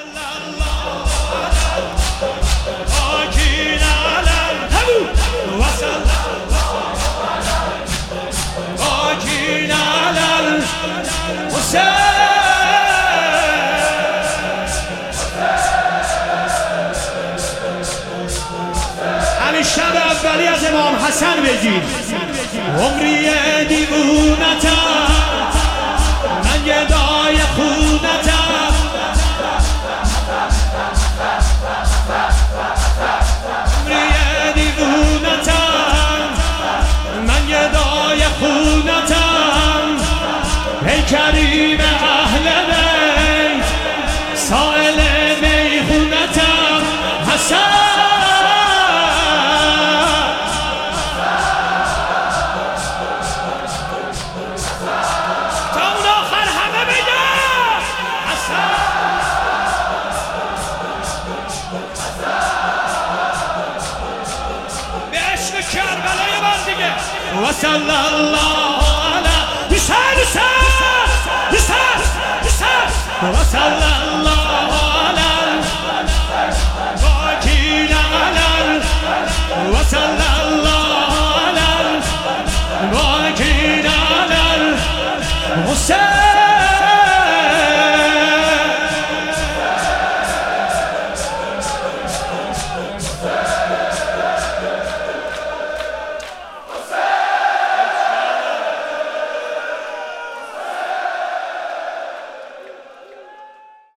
همین شب اولی از امام حسن بگیر. عمری دیوونتم، من گدای خونتم، عمری دیوونتم، من گدای خونتم. ای کریم اهل بیت، سائل میخونتم. حسن کربلای من دیگه. و صلی الله علی حسین و صلی الله علی باقین علی و صلی الله علی باقین علی حسین.